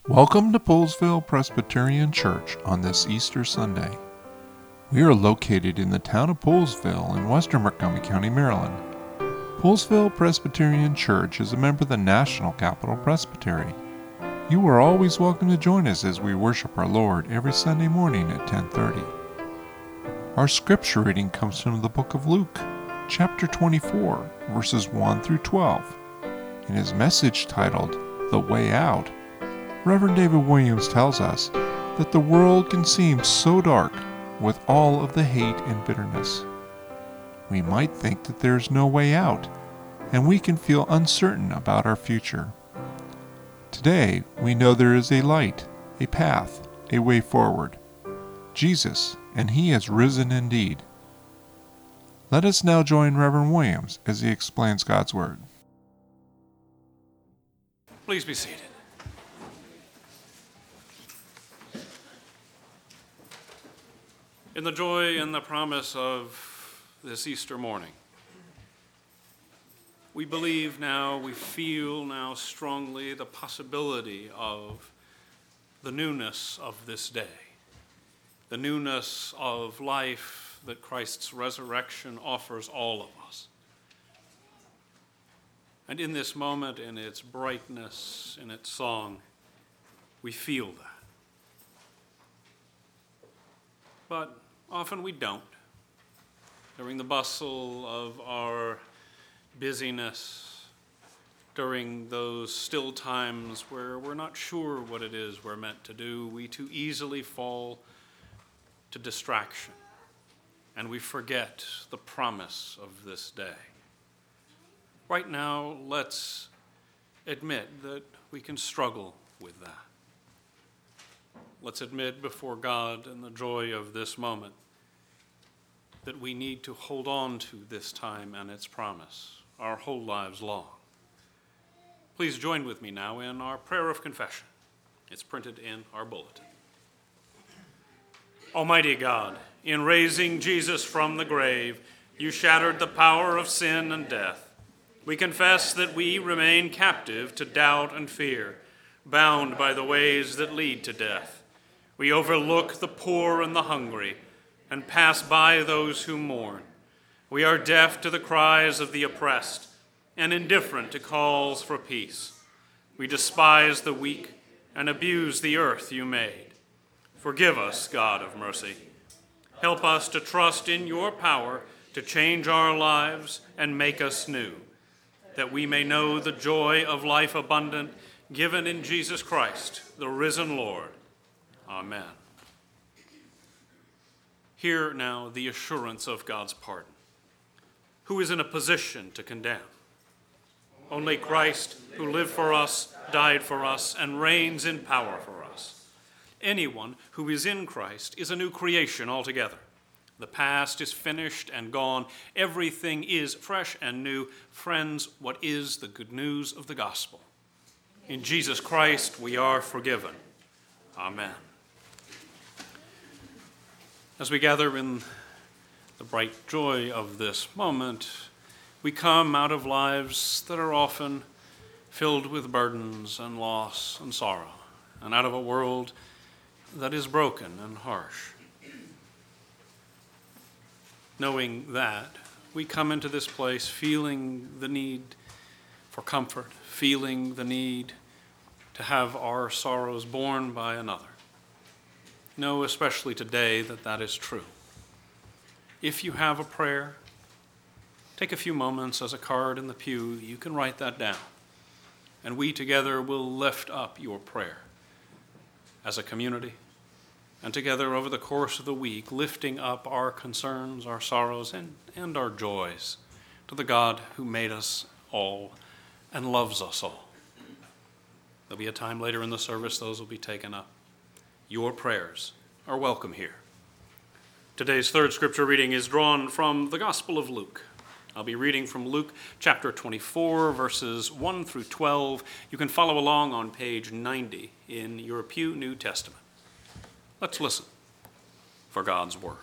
Welcome to Poolesville Presbyterian Church on this Easter Sunday. We are located in the town of Poolesville in western Montgomery County, Maryland. Poolesville Presbyterian Church is a member of the National Capital Presbytery. You are always welcome to join us as we worship our Lord every Sunday morning at 10:30. Our scripture reading comes from the book of Luke, chapter 24, verses 1 through 12. In his message titled, The Way Out, Reverend David Williams tells us that the world can seem so dark with all of the hate and bitterness. We might think that there's no way out, and we can feel uncertain about our future. Today, we know there is a light, a path, a way forward. Jesus, and He has risen indeed. Let us now join Reverend Williams as he explains God's Word. Please be seated. In the joy and the promise of this Easter morning, we believe now, we feel now strongly the possibility of the newness of this day, the newness of life that Christ's resurrection offers all of us. And in this moment, in its brightness, in its song, we feel that. But often we don't. During the bustle of our busyness, during those still times where we're not sure what it is we're meant to do, we too easily fall to distraction, and we forget the promise of this day. Right now, let's admit that we can struggle with that. Let's admit before God in the joy of this moment that we need to hold on to this time and its promise our whole lives long. Please join with me now in our prayer of confession. It's printed in our bulletin. Almighty God, in raising Jesus from the grave, you shattered the power of sin and death. We confess that we remain captive to doubt and fear, bound by the ways that lead to death. We overlook the poor and the hungry, and pass by those who mourn. We are deaf to the cries of the oppressed, and indifferent to calls for peace. We despise the weak and abuse the earth you made. Forgive us, God of mercy. Help us to trust in your power to change our lives and make us new, that we may know the joy of life abundant given in Jesus Christ, the risen Lord. Amen. Hear now the assurance of God's pardon. Who is in a position to condemn? Only Christ, who lived for us, died for us, and reigns in power for us. Anyone who is in Christ is a new creation altogether. The past is finished and gone. Everything is fresh and new. Friends, what is the good news of the gospel? In Jesus Christ we are forgiven. Amen. As we gather in the bright joy of this moment, we come out of lives that are often filled with burdens and loss and sorrow, and out of a world that is broken and harsh. Knowing that, we come into this place feeling the need for comfort, feeling the need to have our sorrows borne by another. Know, especially today, that that is true. If you have a prayer, take a few moments as a card in the pew. You can write that down, and we together will lift up your prayer as a community, and together over the course of the week, lifting up our concerns, our sorrows, and our joys to the God who made us all and loves us all. There'll be a time later in the service those will be taken up. Your prayers are welcome here. Today's third scripture reading is drawn from the Gospel of Luke. I'll be reading from Luke chapter 24, verses 1 through 12. You can follow along on page 90 in your Pew New Testament. Let's listen for God's word.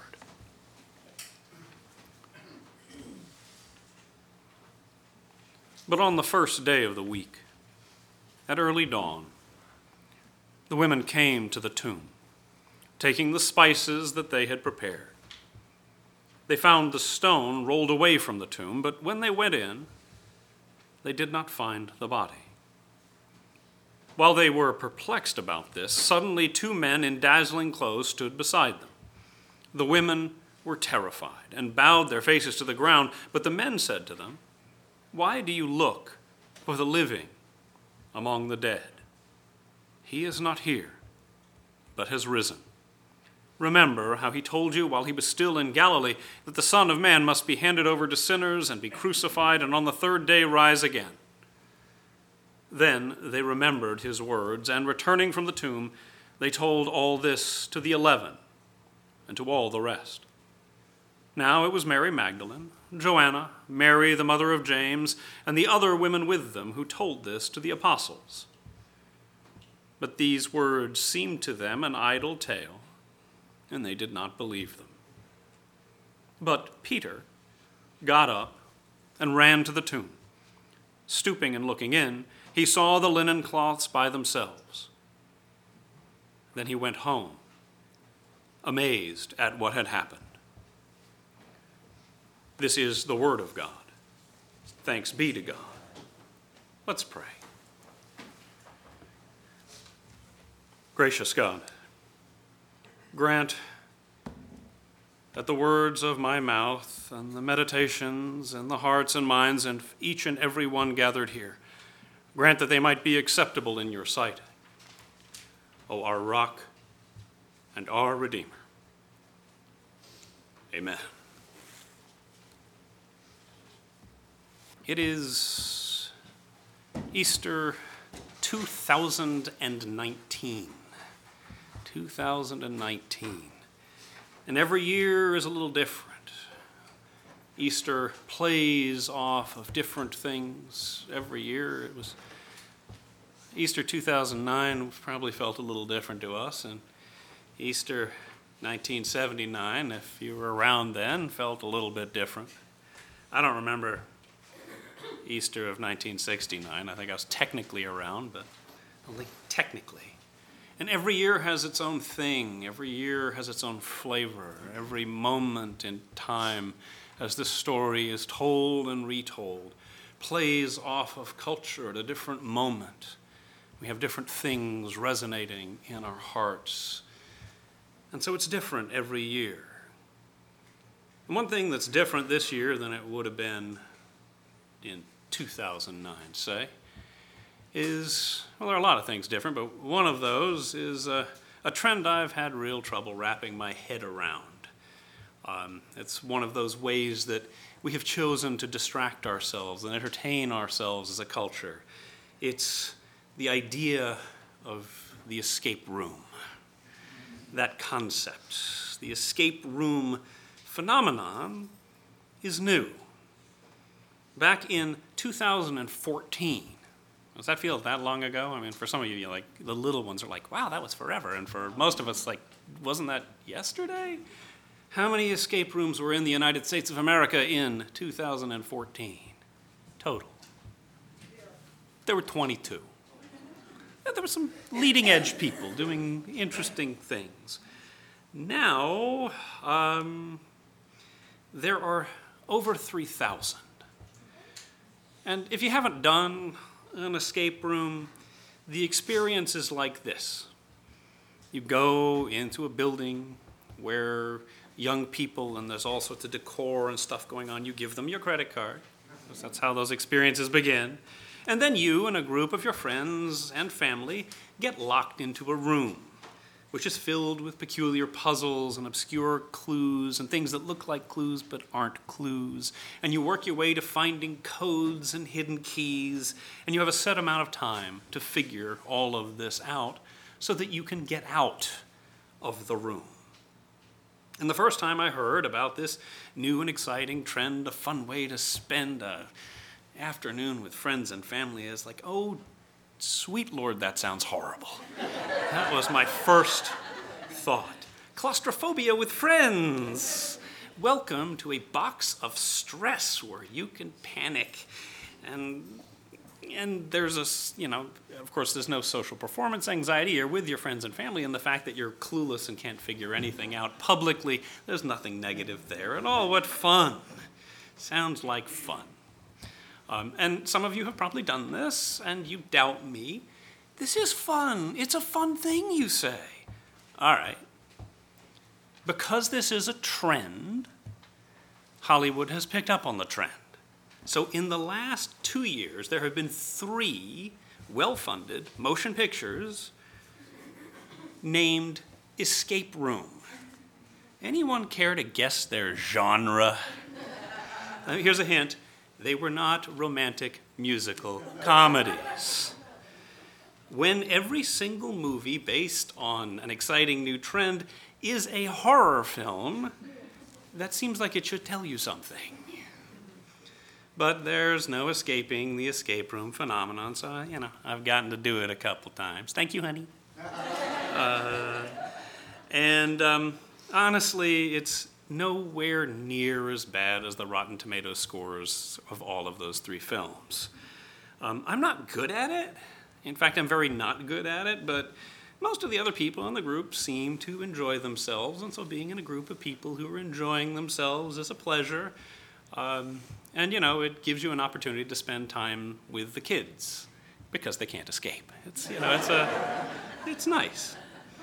But on the first day of the week, at early dawn, the women came to the tomb, taking the spices that they had prepared. They found the stone rolled away from the tomb, but when they went in, they did not find the body. While they were perplexed about this, suddenly 2 men in dazzling clothes stood beside them. The women were terrified and bowed their faces to the ground, but the men said to them, "Why do you look for the living among the dead? He is not here, but has risen. Remember how he told you while he was still in Galilee that the Son of Man must be handed over to sinners and be crucified and on the 3rd day rise again." Then they remembered his words, and returning from the tomb, they told all this to the 11 and to all the rest. Now it was Mary Magdalene, Joanna, Mary the mother of James, and the other women with them who told this to the apostles. But these words seemed to them an idle tale, and they did not believe them. But Peter got up and ran to the tomb. Stooping and looking in, he saw the linen cloths by themselves. Then he went home, amazed at what had happened. This is the word of God. Thanks be to God. Let's pray. Gracious God, grant that the words of my mouth and the meditations and the hearts and minds of each and every one gathered here, grant that they might be acceptable in your sight, O our rock and our Redeemer. Amen. It is Easter 2019. 2019. And every year is a little different. Easter plays off of different things every year. It was Easter 2009 probably felt a little different to us, and Easter 1979, if you were around then, felt a little bit different. I don't remember Easter of 1969. I think I was technically around, but only technically. And every year has its own thing. Every year has its own flavor. Every moment in time, as this story is told and retold, plays off of culture at a different moment. We have different things resonating in our hearts. And so it's different every year. And one thing that's different this year than it would have been in 2009, say, is, well, there are a lot of things different, but one of those is a trend I've had real trouble wrapping my head around. It's one of those ways that we have chosen to distract ourselves and entertain ourselves as a culture. It's the idea of the escape room. That concept, the escape room phenomenon, is new. Back in 2014, does that feel that long ago? I mean, for some of you, like the little ones are like, wow, that was forever. And for most of us, like, wasn't that yesterday? How many escape rooms were in the United States of America in 2014? Total. There were 22. There were some leading edge people doing interesting things. Now, there are over 3,000. And if you haven't done an escape room, the experience is like this. You go into a building where young people, and there's all sorts of decor and stuff going on, you give them your credit card, because that's how those experiences begin. And then you and a group of your friends and family get locked into a room, which is filled with peculiar puzzles and obscure clues and things that look like clues but aren't clues. And you work your way to finding codes and hidden keys, and you have a set amount of time to figure all of this out so that you can get out of the room. And the first time I heard about this new and exciting trend, a fun way to spend an afternoon with friends and family, is like, oh, sweet Lord, that sounds horrible. That was my first thought. Claustrophobia with friends. Welcome to a box of stress where you can panic and And there's of course, there's no social performance anxiety. You're with your friends and family, and the fact that you're clueless and can't figure anything out publicly, there's nothing negative there at all. What fun. Sounds like fun. And some of you have probably done this, and you doubt me. This is fun. It's a fun thing, you say. All right. Because this is a trend, Hollywood has picked up on the trend. So in the last 2 years, there have been 3 well-funded motion pictures named Escape Room. Anyone care to guess their genre? Here's a hint. They were not romantic musical comedies. When every single movie based on an exciting new trend is a horror film, that seems like it should tell you something. But there's no escaping the escape room phenomenon, so, I've gotten to do it a couple times. Thank you, honey. Honestly, it's nowhere near as bad as the Rotten Tomatoes scores of all of those 3 films. I'm not good at it. In fact, I'm very not good at it, but most of the other people in the group seem to enjoy themselves, and so being in a group of people who are enjoying themselves is a pleasure. And, it gives you an opportunity to spend time with the kids because they can't escape. It's nice.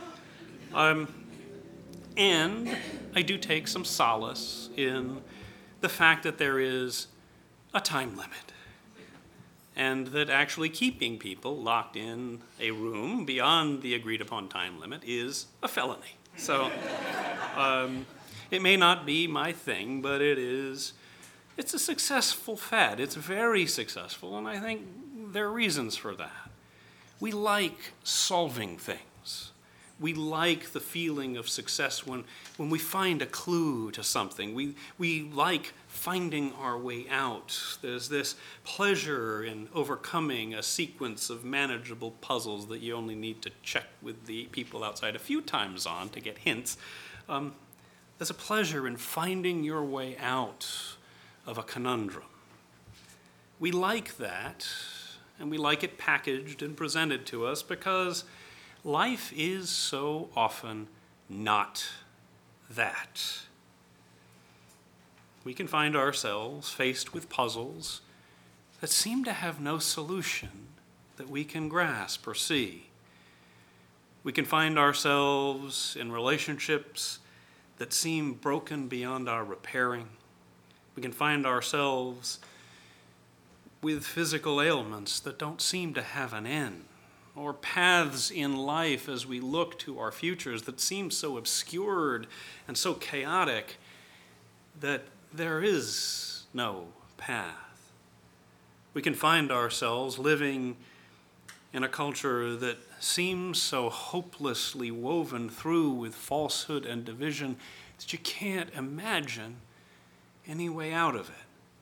And I do take some solace in the fact that there is a time limit and that actually keeping people locked in a room beyond the agreed upon time limit is a felony. So it may not be my thing, but it's a successful fad. It's very successful, and I think there are reasons for that. We like solving things. We like the feeling of success when we find a clue to something. We like finding our way out. There's this pleasure in overcoming a sequence of manageable puzzles that you only need to check with the people outside a few times on to get hints. There's a pleasure in finding your way out of a conundrum. We like that, and we like it packaged and presented to us because life is so often not that. We can find ourselves faced with puzzles that seem to have no solution that we can grasp or see. We can find ourselves in relationships that seem broken beyond our repairing. We can find ourselves with physical ailments that don't seem to have an end, or paths in life as we look to our futures that seem so obscured and so chaotic that there is no path. We can find ourselves living in a culture that seems so hopelessly woven through with falsehood and division that you can't imagine any way out of it.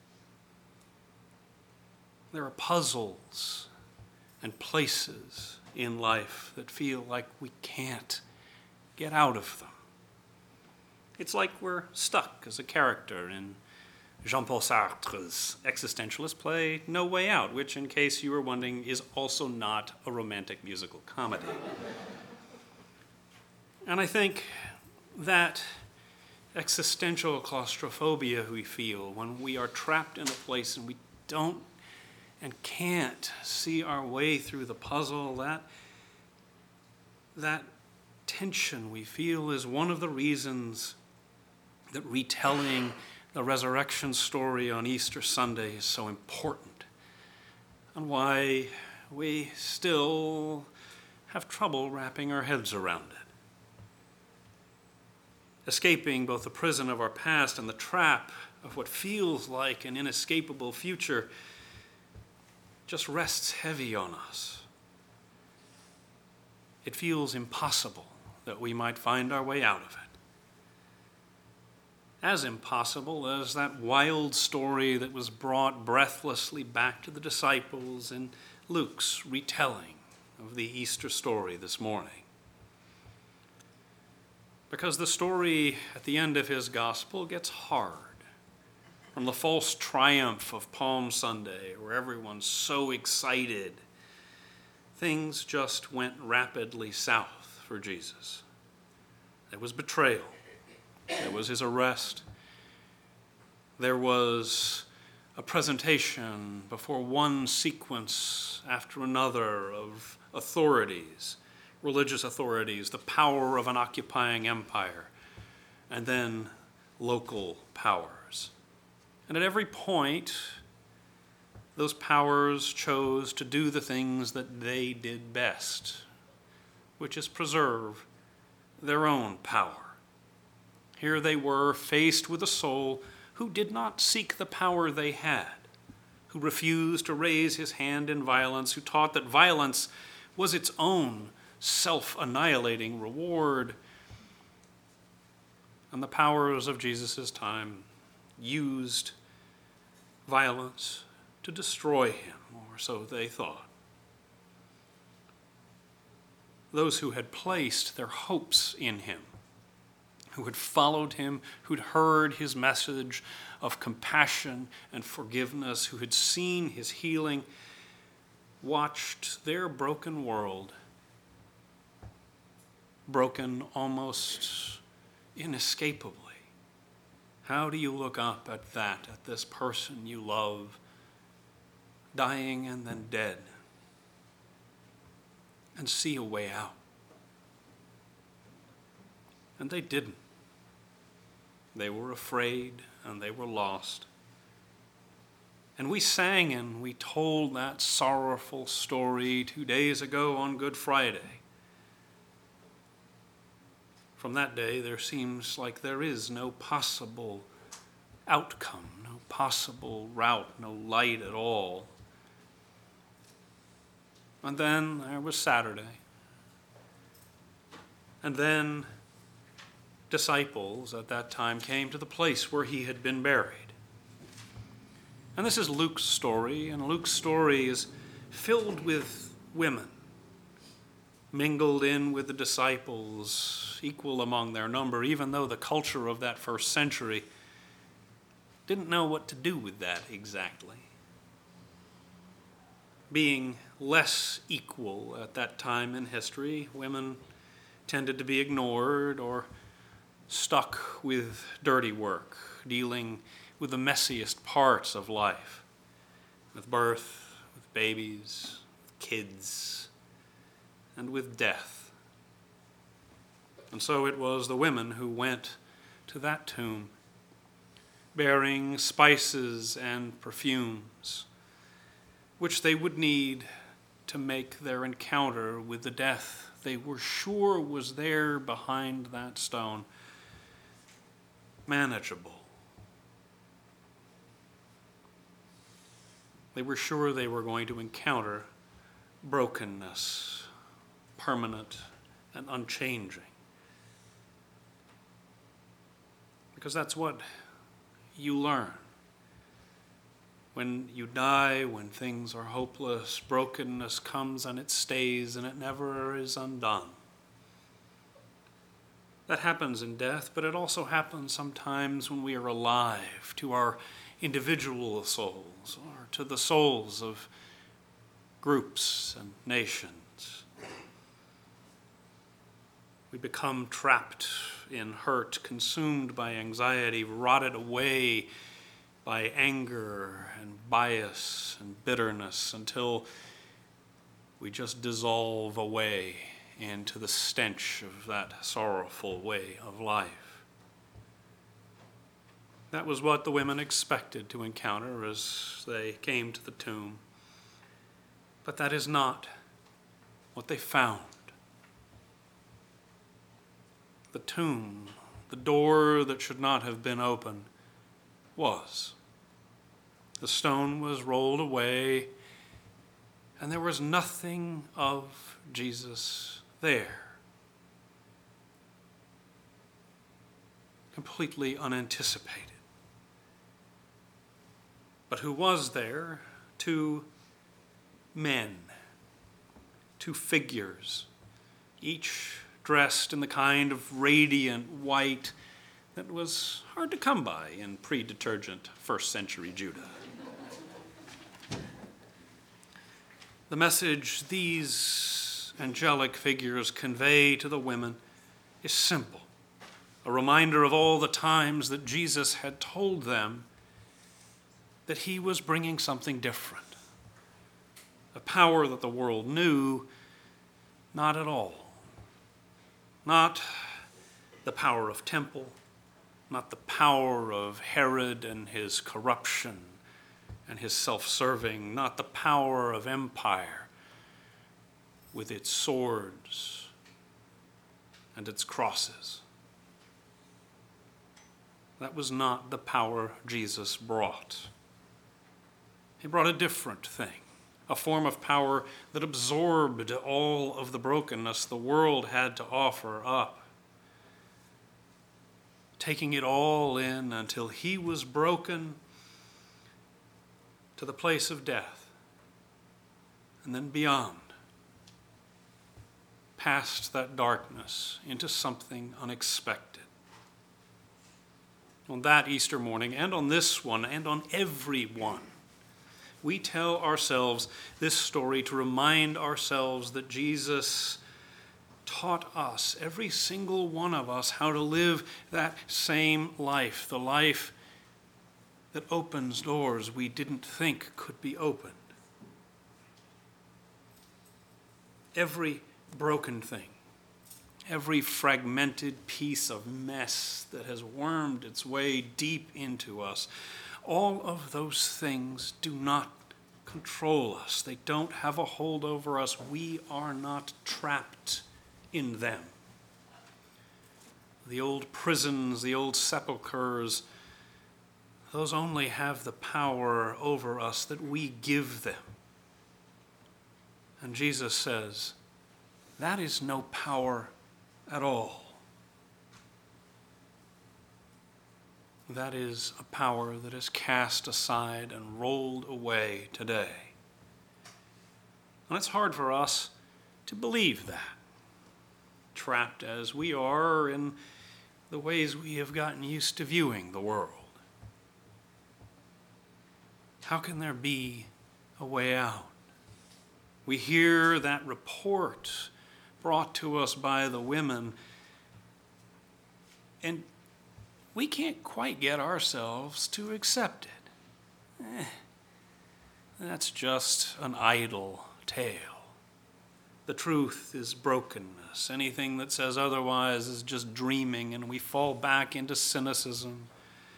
There are puzzles and places in life that feel like we can't get out of them. It's like we're stuck as a character in Jean-Paul Sartre's existentialist play No Way Out, which, in case you were wondering, is also not a romantic musical comedy. And I think that existential claustrophobia we feel when we are trapped in a place and we don't and can't see our way through the puzzle, that tension we feel is one of the reasons that retelling the resurrection story on Easter Sunday is so important, and why we still have trouble wrapping our heads around it. Escaping both the prison of our past and the trap of what feels like an inescapable future just rests heavy on us. It feels impossible that we might find our way out of it. As impossible as that wild story that was brought breathlessly back to the disciples in Luke's retelling of the Easter story this morning. Because the story at the end of his gospel gets hard from the false triumph of Palm Sunday, where everyone's so excited, things just went rapidly south for Jesus. There was betrayal. There was his arrest. There was a presentation before one sequence after another of authorities, religious authorities, the power of an occupying empire, and then local powers. And at every point, those powers chose to do the things that they did best, which is preserve their own power. Here they were, faced with a soul who did not seek the power they had, who refused to raise his hand in violence, who taught that violence was its own self-annihilating reward. And the powers of Jesus' time used violence to destroy him, or so they thought. Those who had placed their hopes in him, who had followed him, who'd heard his message of compassion and forgiveness, who had seen his healing, watched their broken world broken almost inescapably. How do you look up at that, at this person you love, dying and then dead, and see a way out? And they didn't. They were afraid and they were lost. And we sang and we told that sorrowful story 2 days ago on Good Friday. From that day, there seems like there is no possible outcome, no possible route, no light at all. And then there was Saturday. And then disciples at that time came to the place where he had been buried. And this is Luke's story, and Luke's story is filled with women, mingled in with the disciples, equal among their number, even though the culture of that first century didn't know what to do with that exactly. Being less equal at that time in history, women tended to be ignored or stuck with dirty work, dealing with the messiest parts of life, with birth, with babies, with kids, and with death. And so it was the women who went to that tomb, bearing spices and perfumes, which they would need to make their encounter with the death they were sure was there behind that stone manageable. They were sure they were going to encounter brokenness, permanent and unchanging. Because that's what you learn. When you die, when things are hopeless, brokenness comes and it stays and it never is undone. That happens in death, but it also happens sometimes when we are alive, to our individual souls or to the souls of groups and nations. We become trapped in hurt, consumed by anxiety, rotted away by anger and bias and bitterness until we just dissolve away into the stench of that sorrowful way of life. That was what the women expected to encounter as they came to the tomb. But that is not what they found. The tomb, the door that should not have been open, was. The stone was rolled away, and there was nothing of Jesus there. Completely unanticipated. But who was there? 2 men, 2 figures, each dressed in the kind of radiant white that was hard to come by in pre-detergent first century Judah. The message these angelic figures convey to the women is simple, a reminder of all the times that Jesus had told them that he was bringing something different, a power that the world knew not at all. Not the power of temple, not the power of Herod and his corruption and his self-serving, not the power of empire with its swords and its crosses. That was not the power Jesus brought. He brought a different thing, a form of power that absorbed all of the brokenness the world had to offer up, taking it all in until he was broken to the place of death, and then beyond, past that darkness into something unexpected. On that Easter morning, and on this one, and on every one, we tell ourselves this story to remind ourselves that Jesus taught us, every single one of us, how to live that same life, the life that opens doors we didn't think could be opened. Every broken thing, every fragmented piece of mess that has wormed its way deep into us, all of those things do not control us. They don't have a hold over us. We are not trapped in them. The old prisons, the old sepulchres, those only have the power over us that we give them. And Jesus says, that is no power at all. That is a power that is cast aside and rolled away today. And it's hard for us to believe that, trapped as we are in the ways we have gotten used to viewing the world. How can there be a way out? We hear that report brought to us by the women, and we can't quite get ourselves to accept it. That's just an idle tale. The truth is brokenness. Anything that says otherwise is just dreaming, and we fall back into cynicism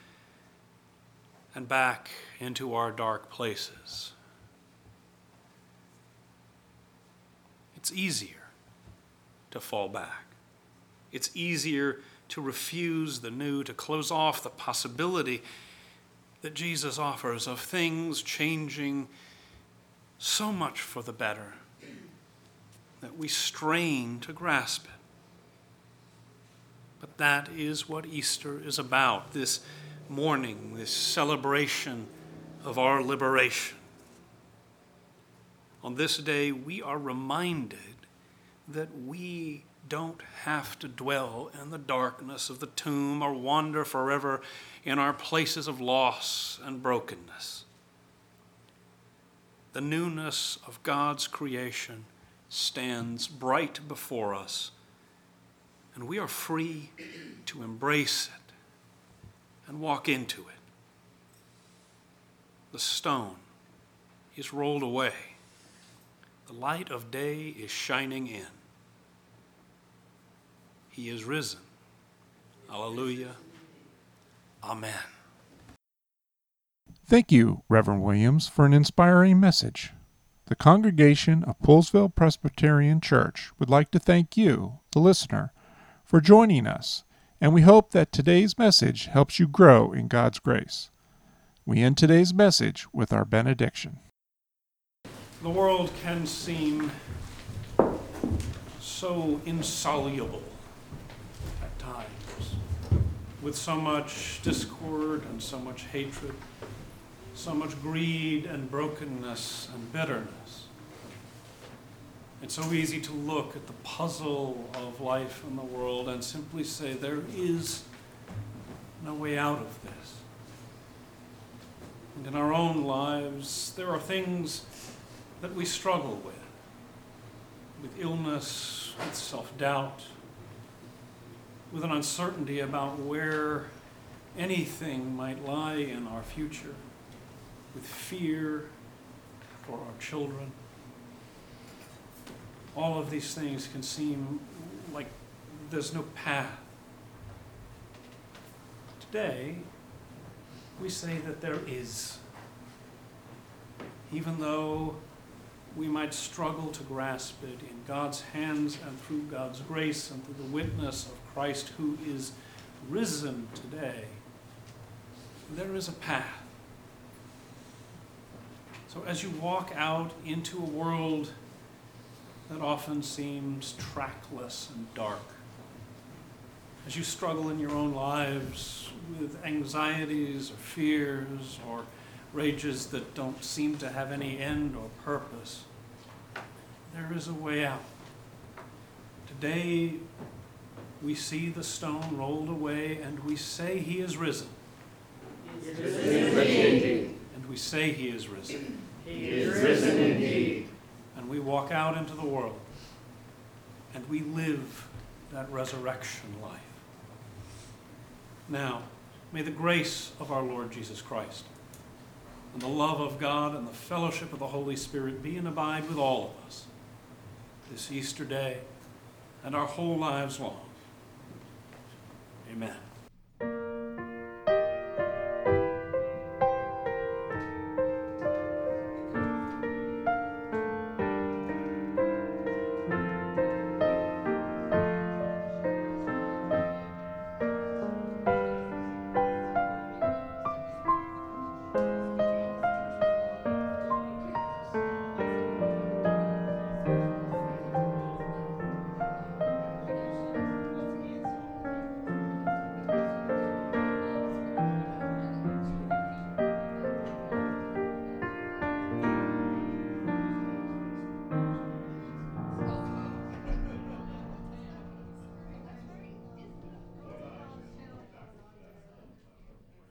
and back into our dark places. It's easier to fall back. It's easier to refuse the new, to close off the possibility that Jesus offers of things changing so much for the better that we strain to grasp it. But that is what Easter is about, this morning, this celebration of our liberation. On this day, we are reminded that we don't have to dwell in the darkness of the tomb or wander forever in our places of loss and brokenness. The newness of God's creation stands bright before us, and we are free to embrace it and walk into it. The stone is rolled away. The light of day is shining in. He is risen. Hallelujah. Amen. Thank you, Reverend Williams, for an inspiring message. The congregation of Poolesville Presbyterian Church would like to thank you, the listener, for joining us, and we hope that today's message helps you grow in God's grace. We end today's message with our benediction. The world can seem so insoluble at times, with so much discord and so much hatred, so much greed and brokenness and bitterness. It's so easy to look at the puzzle of life in the world and simply say there is no way out of this. And in our own lives, there are things that we struggle with illness, with self-doubt, with an uncertainty about where anything might lie in our future, with fear for our children. All of these things can seem like there's no path. Today, we say that there is. Even though we might struggle to grasp it, in God's hands and through God's grace and through the witness of Christ who is risen today, there is a path. So as you walk out into a world that often seems trackless and dark, as you struggle in your own lives with anxieties or fears or rages that don't seem to have any end or purpose, there is a way out. Today, we see the stone rolled away and we say he is risen. He is risen indeed. And we say he is risen. He is risen indeed. And we walk out into the world and we live that resurrection life. Now, may the grace of our Lord Jesus Christ and the love of God and the fellowship of the Holy Spirit be and abide with all of us this Easter day and our whole lives long. Amen.